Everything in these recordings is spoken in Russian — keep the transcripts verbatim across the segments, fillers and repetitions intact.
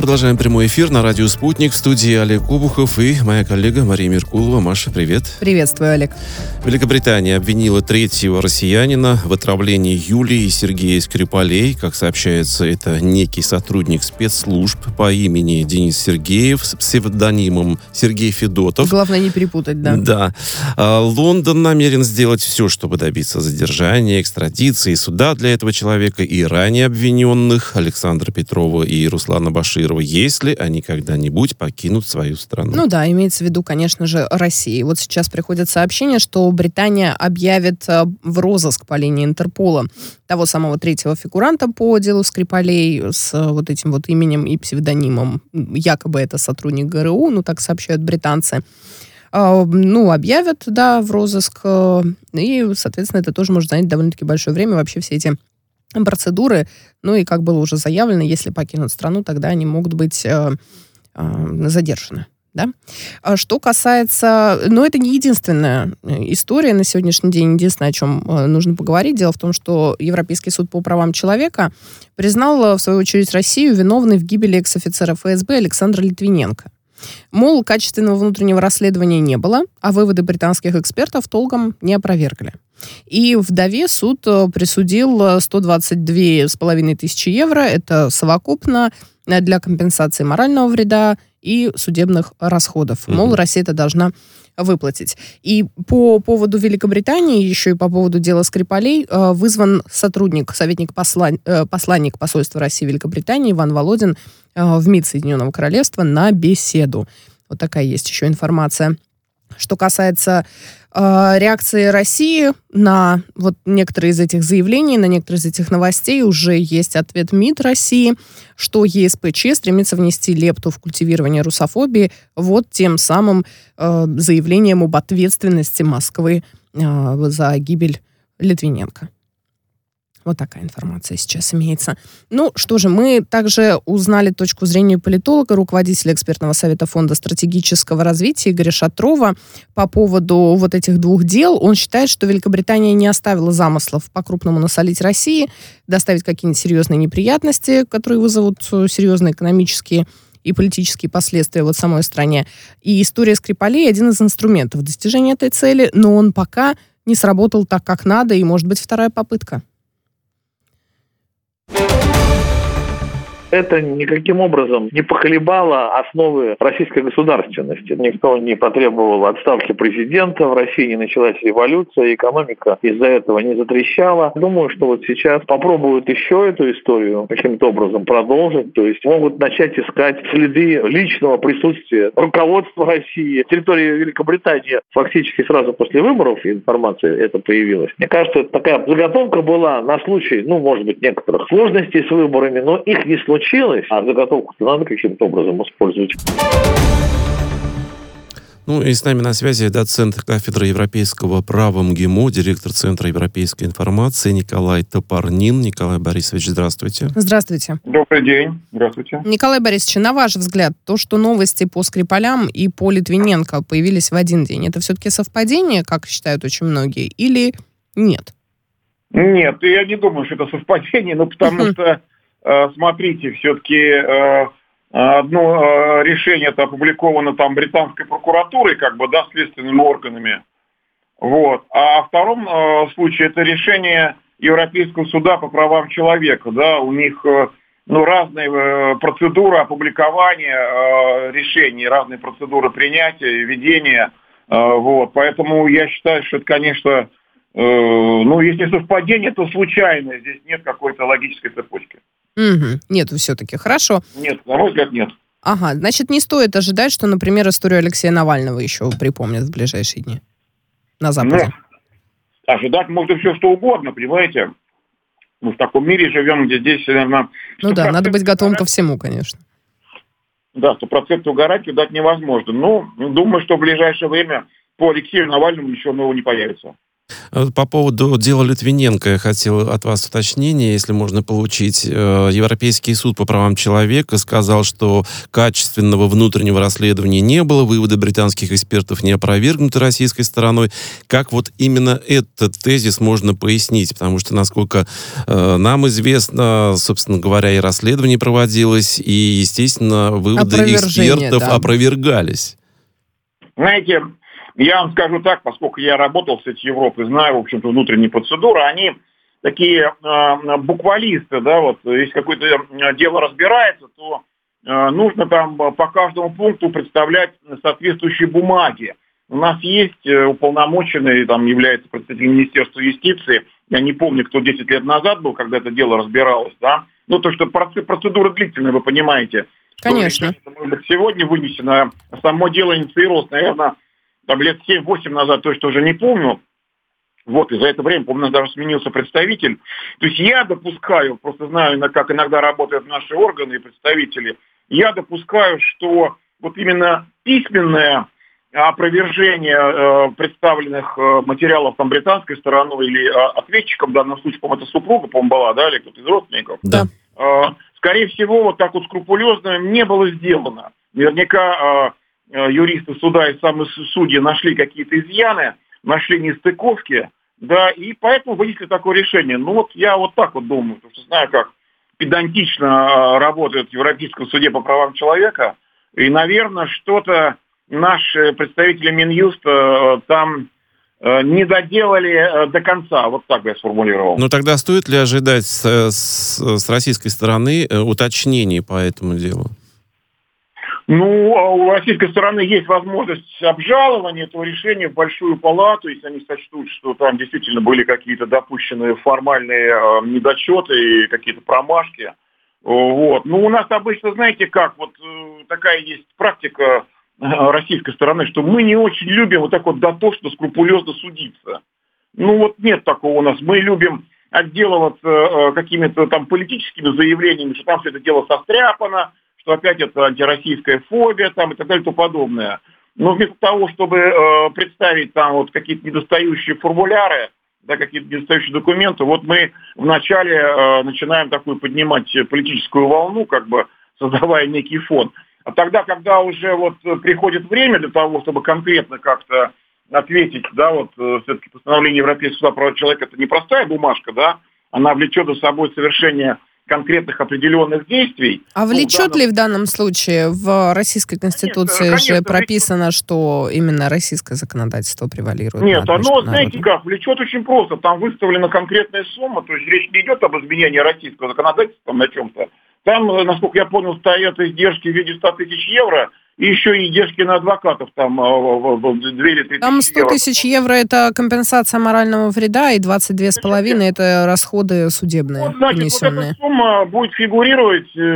продолжаем прямой эфир на радио «Спутник». В студии Олег Обухов и моя коллега Мария Меркулова. Маша, привет. Приветствую, Олег. Великобритания обвинила третьего россиянина в отравлении Юлии и Сергея Скрипалей. Как сообщается, это некий сотрудник спецслужб по имени Денис Сергеев с псевдонимом Сергей Федотов. Главное не перепутать, да. Да. Лондон намерен сделать все, чтобы добиться задержания, экстрадиции, суда для этого человека и ранее обвиненных Александра Петрова и Руслана Баширова, если они когда-нибудь покинут свою страну. Ну да, имеется в виду, конечно же, Россия. Вот сейчас приходит сообщение, что Британия объявит в розыск по линии Интерпола того самого третьего фигуранта по делу Скрипалей с вот этим вот именем и псевдонимом. Якобы это сотрудник ГРУ, ну так сообщают британцы. Ну, объявят, да, в розыск. И, соответственно, это тоже может занять довольно-таки большое время. Вообще все эти процедуры, ну и, как было уже заявлено, если покинут страну, тогда они могут быть э, э, задержаны. Да? Что касается... Но это не единственная история на сегодняшний день, единственное, о чем нужно поговорить. Дело в том, что Европейский суд по правам человека признал, в свою очередь, Россию виновной в гибели экс-офицера ФСБ Александра Литвиненко. Мол, качественного внутреннего расследования не было, а выводы британских экспертов толком не опровергли. И вдове суд присудил сто двадцать две с половиной тысячи евро, это совокупно для компенсации морального вреда и судебных расходов. Мол, Россия это должна выплатить. И по поводу Великобритании, еще и по поводу дела Скрипалей, вызван сотрудник, советник послан, посланник посольства России в Великобритании Иван Володин в МИД Соединенного Королевства на беседу. Вот такая есть еще информация. Что касается э, реакции России на вот некоторые из этих заявлений, на некоторые из этих новостей, уже есть ответ МИД России, что ЕСПЧ стремится внести лепту в культивирование русофобии вот тем самым э, заявлением об ответственности Москвы э, за гибель Литвиненко. Вот такая информация сейчас имеется. Ну, что же, мы также узнали точку зрения политолога, руководителя экспертного совета Фонда стратегического развития Игоря Шатрова по поводу вот этих двух дел. Он считает, что Великобритания не оставила замыслов по-крупному насолить России, доставить какие-нибудь серьезные неприятности, которые вызовут серьезные экономические и политические последствия вот в самой стране. И история Скрипалей — один из инструментов достижения этой цели, но он пока не сработал так, как надо, и, может быть, вторая попытка. Это никаким образом не поколебало основы российской государственности. Никто не потребовал отставки президента, в России не началась революция, экономика из-за этого не затрещала. Думаю, что вот сейчас попробуют еще эту историю каким-то образом продолжить, то есть могут начать искать следы личного присутствия руководства России. В территории Великобритании фактически сразу после выборов информация эта появилась. Мне кажется, это такая заготовка была на случай, ну, может быть, некоторых сложностей с выборами, но их не случилось. Случилось, а заготовку надо каким-то образом использовать. Ну и с нами на связи доцент кафедры европейского права МГИМО, директор Центра европейской информации Николай Топорнин. Николай Борисович, здравствуйте. Здравствуйте. Добрый день. Здравствуйте. Николай Борисович, на ваш взгляд, то, что новости по Скрипалям и по Литвиненко появились в один день, это все-таки совпадение, как считают очень многие, или нет? Нет, я не думаю, что это совпадение, ну потому что смотрите, все-таки одно решение это опубликовано там британской прокуратурой, как бы, да, следственными органами. Вот. А во втором случае это решение Европейского суда по правам человека, да, у них ну, разные процедуры опубликования решений, разные процедуры принятия и ведения. Вот. Поэтому я считаю, что это, конечно, ну, если совпадение, то случайно, здесь нет какой-то логической цепочки. Угу. Нету все-таки. Хорошо. Нет, на мой взгляд, нет. Ага, значит, не стоит ожидать, что, например, историю Алексея Навального еще припомнят в ближайшие дни на Западе. Ну, ожидать можно все, что угодно, понимаете? Мы в таком мире живем, где здесь, наверное... Ну да, надо быть готовым ко всему, конечно. Да, стопроцентную гарантию дать невозможно. Но думаю, что в ближайшее время по Алексею Навальному ничего нового не появится. По поводу дела Литвиненко я хотел от вас уточнения, если можно получить. Европейский суд по правам человека сказал, что качественного внутреннего расследования не было, выводы британских экспертов не опровергнуты российской стороной. Как вот именно этот тезис можно пояснить? Потому что, насколько э, нам известно, собственно говоря, и расследование проводилось, и, естественно, выводы экспертов да. опровергались. Знаете, я вам скажу так, поскольку я работал в Совете Европы, знаю, в общем-то, внутренние процедуры, они такие э, буквалисты, да, вот, если какое-то дело разбирается, то э, нужно там по каждому пункту представлять соответствующие бумаги. У нас есть уполномоченный, там является представитель Министерства юстиции, я не помню, кто десять лет назад был, когда это дело разбиралось, да, ну, то, что процедура длительная, вы понимаете. Конечно. Что, может быть, сегодня вынесено, само дело инициировалось, наверное, там лет семь-восемь назад, точно уже не помню. Вот, и за это время, помню, даже сменился представитель. То есть я допускаю, просто знаю, как иногда работают наши органы и представители, я допускаю, что вот именно письменное опровержение э, представленных э, материалов там британской стороной или э, ответчиком, в данном случае, по-моему, это супруга, по-моему, была, да, или кто-то из родственников. Да. Э, скорее всего, вот так вот скрупулезно не было сделано. Наверняка... Э, юристы суда и сами судьи нашли какие-то изъяны, нашли нестыковки, да, и поэтому вынесли такое решение. Ну вот я вот так вот думаю, потому что знаю, как педантично работает в Европейском суде по правам человека, и, наверное, что-то наши представители Минюста там не доделали до конца, вот так бы я сформулировал. Ну тогда стоит ли ожидать с, с, с российской стороны уточнений по этому делу? Ну, у российской стороны есть возможность обжалования этого решения в Большую палату, если они сочтут, что там действительно были какие-то допущенные формальные э, недочеты и какие-то промашки. Вот. Ну, у нас обычно, знаете как, вот э, такая есть практика э, российской стороны, что мы не очень любим вот так вот дотошно, скрупулезно судиться. Ну, вот нет такого у нас. Мы любим отделываться э, какими-то там политическими заявлениями, что там все это дело состряпано, что опять это антироссийская фобия там, и так далее и тому подобное. Но вместо того, чтобы э, представить там вот какие-то недостающие формуляры, да, какие-то недостающие документы, вот мы вначале э, начинаем такую поднимать политическую волну, как бы создавая некий фон. А тогда, когда уже вот приходит время для того, чтобы конкретно как-то ответить, да, вот э, все-таки постановление Европейского суда по правам человека это не простая бумажка, да, она влечет за собой совершение конкретных определенных действий. А влечет ну, в данном... ли в данном случае в Российской Конституции конечно, же конечно, прописано, влечет. Что именно российское законодательство превалирует? Нет, оно, знаете как, влечет очень просто. Там выставлена конкретная сумма, то есть речь не идет об изменении российского законодательства там, на чем-то. Там, насколько я понял, стоят издержки в виде ста тысяч евро, и еще и издержки на адвокатов, там две или три тысячи евро. Там сто тысяч евро – это компенсация морального вреда, и двадцать две с половиной – это расходы судебные, вот, значит, внесенные. Вот эта сумма будет фигурировать э,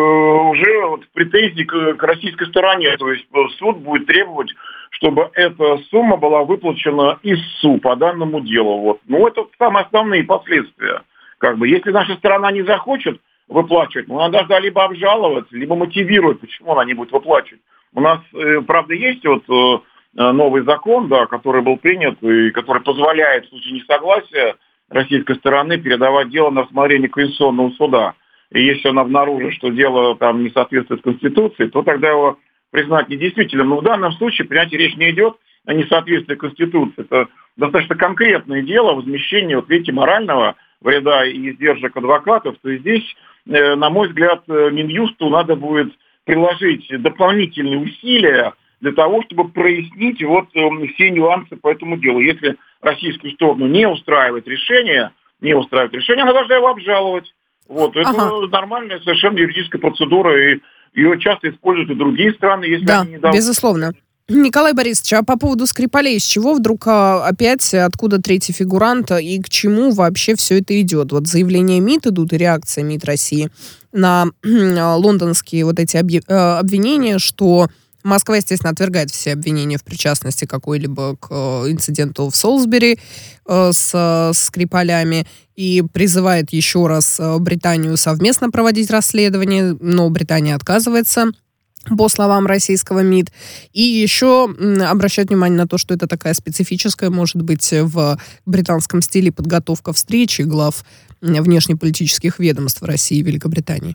уже вот в претензии к, к российской стороне. То есть суд будет требовать, чтобы эта сумма была выплачена истцу по данному делу. Вот. Ну, это самые основные последствия. Как бы, если наша сторона не захочет выплачивать, ну, она должна либо обжаловать, либо мотивировать, почему она не будет выплачивать. У нас, э, правда, есть вот э, новый закон, да, который был принят, и который позволяет в случае несогласия российской стороны передавать дело на рассмотрение Конституционного суда. И если он обнаружит, что дело там не соответствует Конституции, то тогда его признать недействительным. Но в данном случае, понимаете, речь не идет о несоответствии Конституции. Это достаточно конкретное дело возмещения, вот видите, морального вреда и издержек адвокатов. То есть здесь, на мой взгляд, Минюсту надо будет приложить дополнительные усилия для того, чтобы прояснить вот все нюансы по этому делу. Если российскую сторону не устраивает решение, не устраивает решение, она должна его обжаловать. Вот. Это ага. нормальная совершенно юридическая процедура, и ее часто используют и другие страны, если да, они не дадут. Безусловно. Николай Борисович, а по поводу Скрипалей, с чего вдруг а, опять, откуда третий фигурант и к чему вообще все это идет? Вот заявления МИД идут и реакция МИД России на лондонские вот эти обвинения, что Москва, естественно, отвергает все обвинения в причастности какой-либо к инциденту в Солсбери с Скрипалями и призывает еще раз Британию совместно проводить расследование, но Британия отказывается по словам российского МИД. И еще обращать внимание на то, что это такая специфическая, может быть, в британском стиле подготовка встречи глав внешнеполитических ведомств России и Великобритании.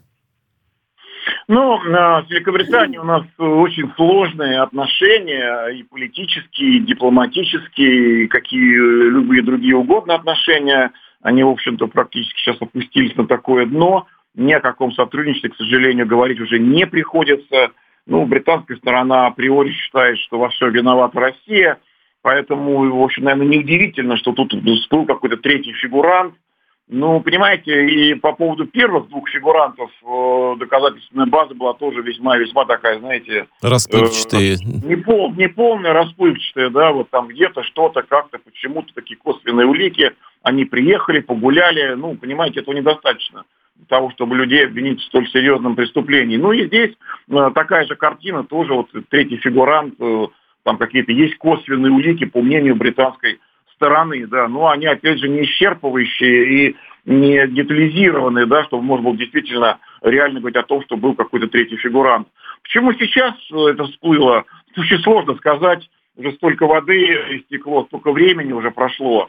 Ну, с Великобританией у нас очень сложные отношения, и политические, и дипломатические, и какие любые другие угодно отношения. Они, в общем-то, практически сейчас опустились на такое дно. Ни о каком сотрудничестве, к сожалению, говорить уже не приходится. Ну, британская сторона априори считает, что во всем виновата Россия, поэтому, в общем, наверное, неудивительно, что тут всплыл какой-то третий фигурант. Ну, понимаете, и по поводу первых двух фигурантов э, доказательственная база была тоже весьма-весьма такая, знаете... Расплывчатая. Э, непол, неполная, расплывчатая, да, вот там где-то что-то, как-то, почему-то такие косвенные улики. Они приехали, погуляли, ну, понимаете, этого недостаточно для того, чтобы людей обвинить в столь серьезном преступлении. Ну и здесь э, такая же картина, тоже вот третий фигурант, э, там какие-то есть косвенные улики, по мнению британской стороны, да, но они, опять же, не исчерпывающие и не детализированные, да, чтобы можно было действительно реально говорить о том, что был какой-то третий фигурант. Почему сейчас это всплыло? Очень сложно сказать, уже столько воды истекло, столько времени уже прошло,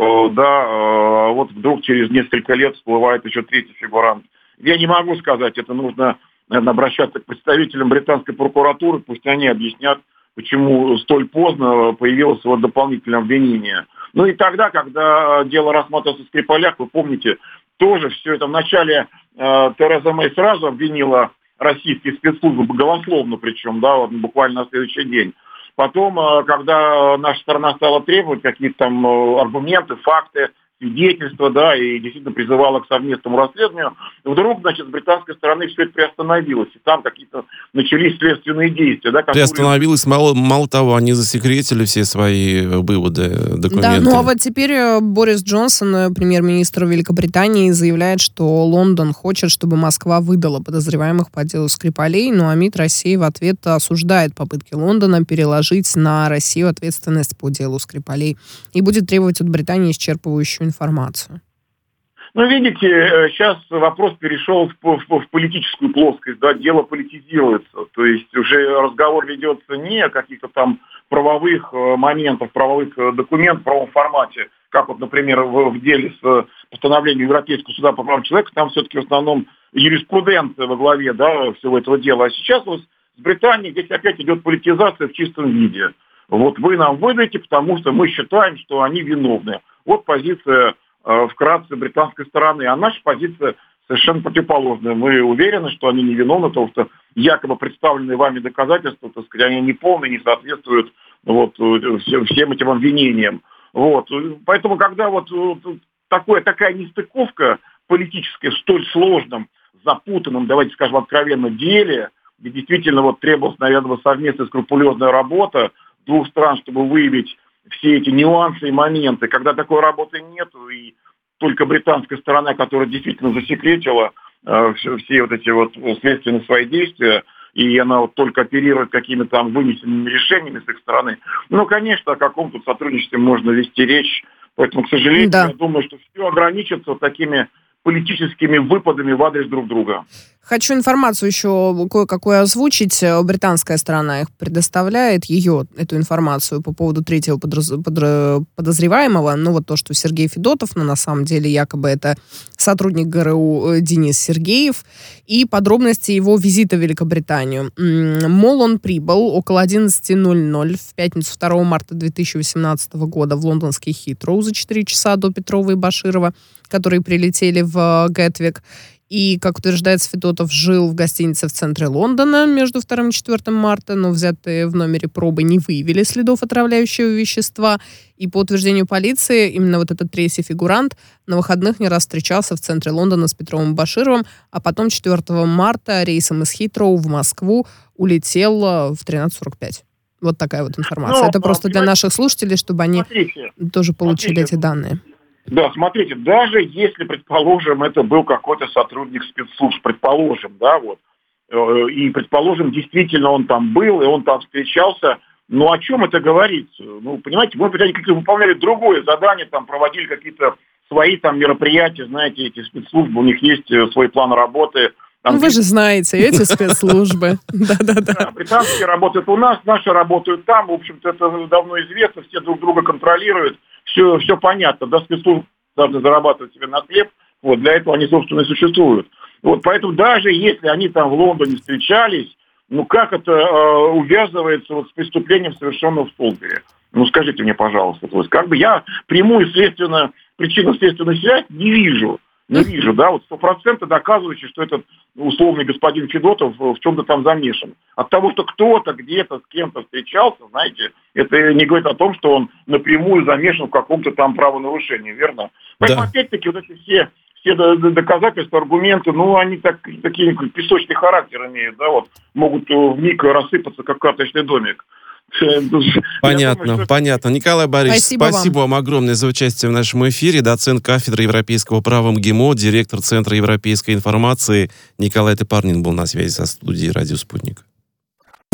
да, вот вдруг через несколько лет всплывает еще третий фигурант. Я не могу сказать, это нужно, наверное, обращаться к представителям британской прокуратуры, пусть они объяснят, почему столь поздно появилось вот дополнительное обвинение. Ну и тогда, когда дело рассматривалось в Скрипалях, вы помните, тоже все это вначале э, Тереза Мэй сразу обвинила российские спецслужбы, голословно причем, да, вот, буквально на следующий день. Потом, э, когда наша сторона стала требовать какие-то там э, аргументы, факты, свидетельства, да, и действительно призывала к совместному расследованию, вдруг, значит, с британской стороны все это приостановилось, и там какие-то начались следственные действия. Да, которые... Приостановилось, мало, мало того, они засекретили все свои выводы, документы. Да, ну а вот теперь Борис Джонсон, премьер-министр Великобритании, заявляет, что Лондон хочет, чтобы Москва выдала подозреваемых по делу Скрипалей, ну а МИД России в ответ осуждает попытки Лондона переложить на Россию ответственность по делу Скрипалей и будет требовать от Британии исчерпывающую информацию. Ну, видите, сейчас вопрос перешел в, в, в политическую плоскость, да, дело политизируется. То есть уже разговор ведется не о каких-то там правовых моментах, правовых документах, в правом формате, как вот, например, в, в деле с постановлением Европейского суда по правам человека, там все-таки в основном юриспруденция во главе, да, всего этого дела. А сейчас вот с Британией здесь опять идет политизация в чистом виде. Вот вы нам выдаете, потому что мы считаем, что они виновны. Вот позиция э, вкратце британской стороны. А наша позиция совершенно противоположная. Мы уверены, что они не виновны, потому что якобы представленные вами доказательства, так сказать, они не полные, не соответствуют вот, всем, всем этим обвинениям. Вот. Поэтому, когда вот такое, такая нестыковка политическая в столь сложном, запутанном, давайте скажем, откровенно деле, где действительно вот требовалась, наверное, совместная скрупулезная работа двух стран, чтобы выявить все эти нюансы и моменты. Когда такой работы нет, и только британская сторона, которая действительно засекретила э, все, все вот эти вот следственные свои действия, и она вот только оперирует какими-то там вынесенными решениями с их стороны. Ну, конечно, о каком тут сотрудничестве можно вести речь. Поэтому, к сожалению, да. я думаю, что все ограничится вот такими политическими выпадами в адрес друг друга. Хочу информацию еще кое-какую озвучить. Британская сторона их предоставляет, ее, эту информацию по поводу третьего подроз... подозреваемого. Ну, вот то, что Сергей Федотов, но на самом деле якобы это сотрудник ГРУ Денис Сергеев. И подробности его визита в Великобританию. Мол, он прибыл около одиннадцать ноль ноль в пятницу второго марта две тысячи восемнадцатого года в лондонский Хитроу за четыре часа до Петрова и Баширова, которые прилетели в Гэтвик. И, как утверждается, Федотов жил в гостинице в центре Лондона между вторым и четвёртым марта, но взятые в номере пробы не выявили следов отравляющего вещества. И по утверждению полиции, именно вот этот третий фигурант на выходных не раз встречался в центре Лондона с Петровым и Башировым, а потом четвёртого марта рейсом из Хитроу в Москву улетел в тринадцать сорок пять. Вот такая вот информация. Но, Это просто для наших слушателей, чтобы они смотрите, тоже получили смотрите. эти данные. Да, смотрите, даже если, предположим, это был какой-то сотрудник спецслужб, предположим, да, вот, и, предположим, действительно он там был, и он там встречался, ну, о чем это говорит? Ну, понимаете, может быть, они как-то выполняли другое задание, там, проводили какие-то свои там мероприятия, знаете, эти спецслужбы, у них есть свой план работы, Ну, вы же знаете, эти спецслужбы. Да-да-да. Британские работают у нас, наши работают там. В общем-то, это давно известно, все друг друга контролируют. Все, все понятно. Да, спецслужбы должны зарабатывать себе на хлеб. Вот, для этого они, собственно, и существуют. Вот, поэтому даже если они там в Лондоне встречались, ну как это э, увязывается вот с преступлением, совершенным в Солсбери? Ну скажите мне, пожалуйста. То есть, как бы я прямую следственную, причинно-следственную связь не вижу. Не вижу, да, вот сто процентов доказывающий, что этот условный господин Федотов в чем-то там замешан. От того, что кто-то где-то с кем-то встречался, знаете, это не говорит о том, что он напрямую замешан в каком-то там правонарушении, верно? Поэтому, да. Опять-таки, вот эти все, все доказательства, аргументы, ну, они так, такие песочный характер имеют, да, вот, могут вмиг рассыпаться, как карточный домик. Понятно, думаю, что... понятно. Николай Борисович, спасибо, спасибо вам. вам огромное за участие в нашем эфире. Доцент кафедры европейского права МГИМО, директор Центра европейской информации Николай Топорнин был на связи со студией «Радио Спутник».